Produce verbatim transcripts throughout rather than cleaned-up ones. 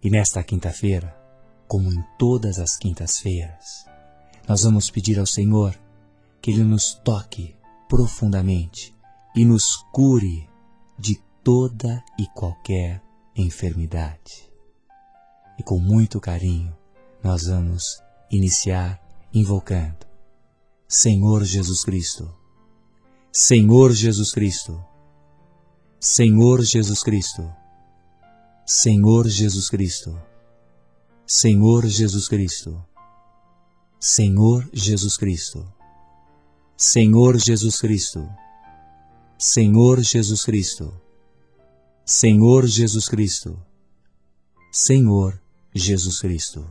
E nesta quinta-feira, como em todas as quintas-feiras, nós vamos pedir ao Senhor que Ele nos toque profundamente e nos cure de toda e qualquer enfermidade. E com muito carinho, nós vamos iniciar invocando: Senhor Jesus Cristo, Senhor Jesus Cristo, Senhor Jesus Cristo, Senhor Jesus Cristo, Senhor Jesus Cristo, Senhor Jesus Cristo, Senhor Jesus Cristo, Senhor Jesus Cristo, Senhor Jesus Cristo, Senhor Jesus Cristo.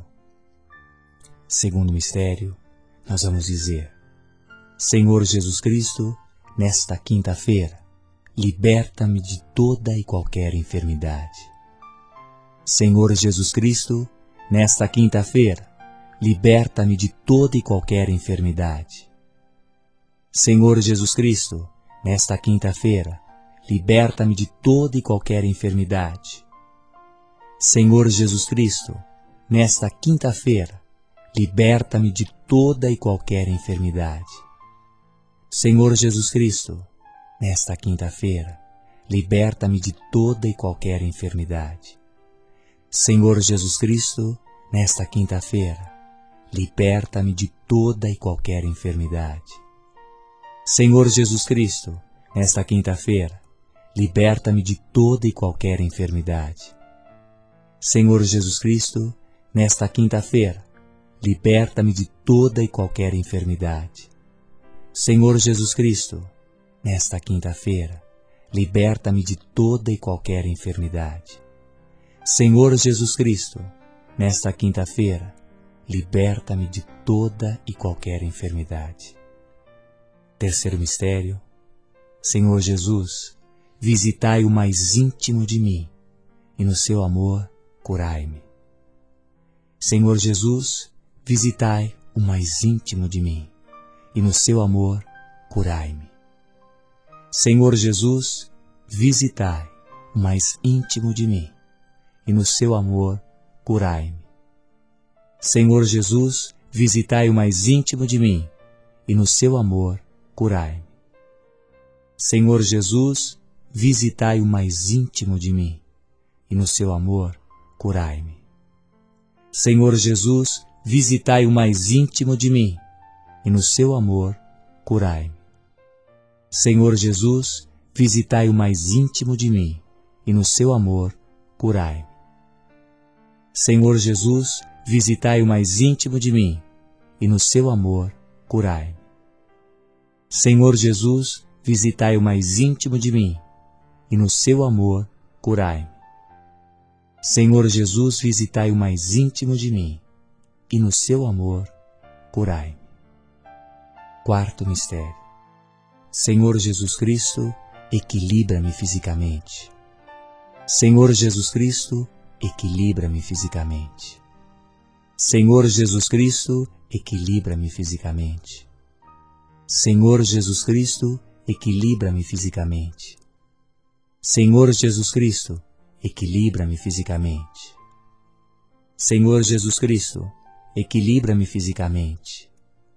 Segundo mistério, nós vamos dizer: Senhor Jesus Cristo, nesta quinta-feira, liberta-me de toda e qualquer enfermidade. Senhor Jesus Cristo, nesta quinta-feira, liberta-me de toda e qualquer enfermidade. Senhor Jesus Cristo, nesta quinta-feira, liberta-me de toda e qualquer enfermidade. Senhor Jesus Cristo, nesta quinta-feira, liberta-me de toda e qualquer enfermidade. Senhor Jesus Cristo, nesta quinta-feira, liberta-me de toda e qualquer enfermidade. Senhor Jesus Cristo, nesta quinta-feira, liberta-me de toda e qualquer enfermidade. Senhor Jesus Cristo, nesta quinta-feira, liberta-me de toda e qualquer enfermidade. Senhor Jesus Cristo, nesta quinta-feira, liberta-me de toda e qualquer enfermidade. Senhor Jesus Cristo, nesta quinta-feira, liberta-me de toda e qualquer enfermidade. Senhor Jesus Cristo, nesta quinta-feira, liberta-me de toda e qualquer enfermidade. Terceiro mistério: Senhor Jesus, visitai o mais íntimo de mim, e no seu amor curai-me. Senhor Jesus, visitai o mais íntimo de mim, e no seu amor curai-me. Senhor Jesus, visitai o mais íntimo de mim, e no seu amor curai-me. Senhor Jesus, visitai o mais íntimo de mim, e no seu amor curai-me. Senhor Jesus, visitai o mais íntimo de mim, e no seu amor curai-me. Senhor Jesus, visitai o mais íntimo de mim, e no seu amor curai-me. Senhor Jesus, visitai o mais íntimo de mim, e no seu amor curai-me. Senhor Jesus, visitai o mais íntimo de mim, e no seu amor curai-me. Senhor Jesus, visitai o mais íntimo de mim, e no seu amor curai-me. Senhor Jesus, visitai o mais íntimo de mim, e no seu amor curai-me. Quarto mistério: Senhor Jesus Cristo, equilibra-me fisicamente. Senhor Jesus Cristo, equilibra-me fisicamente. Senhor Jesus Cristo, equilibra-me fisicamente. Senhor Jesus Cristo, equilibra-me fisicamente. Senhor Jesus Cristo, equilibra-me fisicamente. Senhor Jesus Cristo, equilibra-me fisicamente.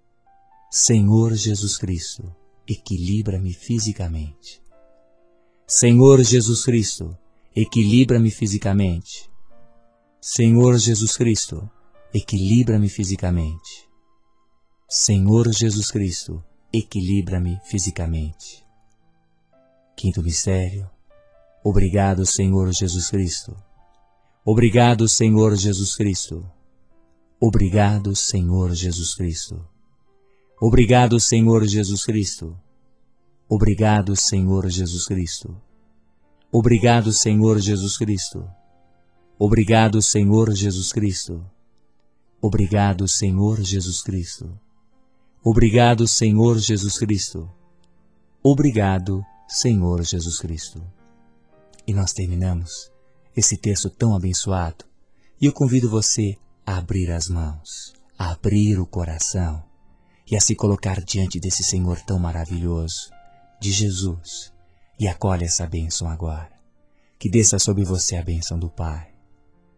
Senhor Jesus Cristo, equilibra-me fisicamente. Senhor Jesus Cristo, equilibra-me fisicamente. Senhor Jesus Cristo, equilibra-me fisicamente. Senhor Jesus Cristo, equilibra-me fisicamente. Quinto mistério: obrigado, Senhor Jesus Cristo. Obrigado, Senhor Jesus Cristo. Obrigado, Senhor Jesus Cristo. Obrigado, Senhor Jesus Cristo. Obrigado, Senhor Jesus Cristo. Obrigado, Senhor Jesus Cristo. Obrigado, Senhor Jesus Cristo. Obrigado, Senhor Jesus Cristo. Obrigado, Senhor Jesus Cristo. Obrigado, Senhor Jesus Cristo. E nós terminamos esse texto tão abençoado. E eu convido você a abrir as mãos, a abrir o coração e a se colocar diante desse Senhor tão maravilhoso, de Jesus, e acolhe essa bênção agora. Que desça sobre você a bênção do Pai,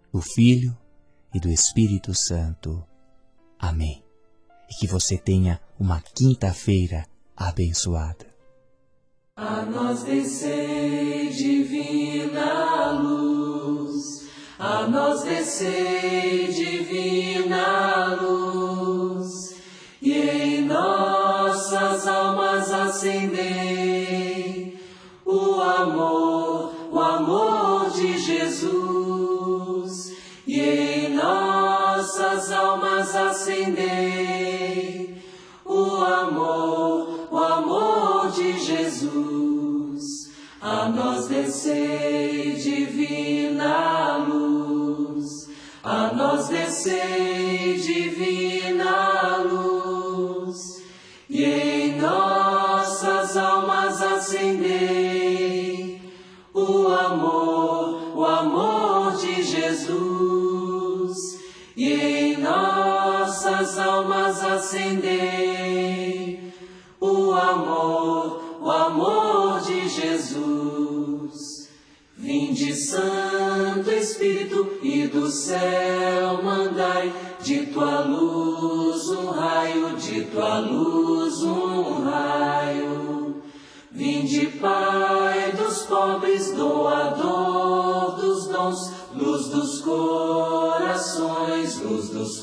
do Filho e do Espírito Santo. Amém. E que você tenha uma quinta-feira abençoada. A nós descei divina luz, a nós descei divina luz, e em nossas almas acendei o amor, o amor de Jesus, e em nossas almas acendei o amor, o amor de Jesus. A nós descei divina luz, a nós descei divina luz, e em nossas almas acendei o amor, o amor de Jesus, e em nossas almas acendei o amor, o amor de Jesus. Vinde, Santo Espírito, e do céu mandai de tua luz um raio, de tua luz um raio. Vinde, Pai dos pobres, doador dos dons, luz dos corações, luz dos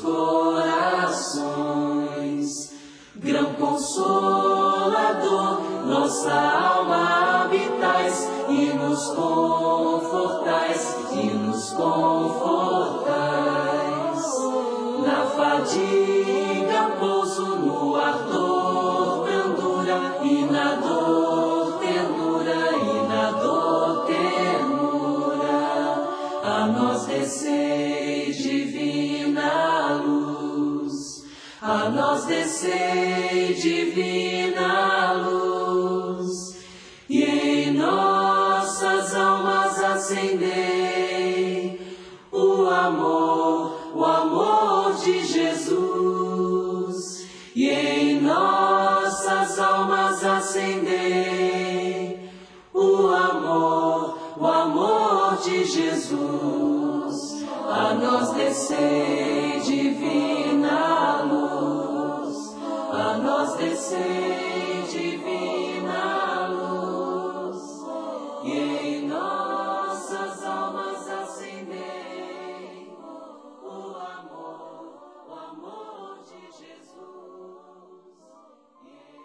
corações. Grão consolador, nossa alma habitais, e nos confortais, e nos confortais. Na fadiga pouso, no ardor brandura, e na dor ternura, e na dor ternura. A nós descei divina luz, a nós descei divina luz, e em nossas almas acendei o amor, o amor de Jesus, e em nossas almas acendei o amor, o amor de Jesus. A nós descei divina luz, a nós descei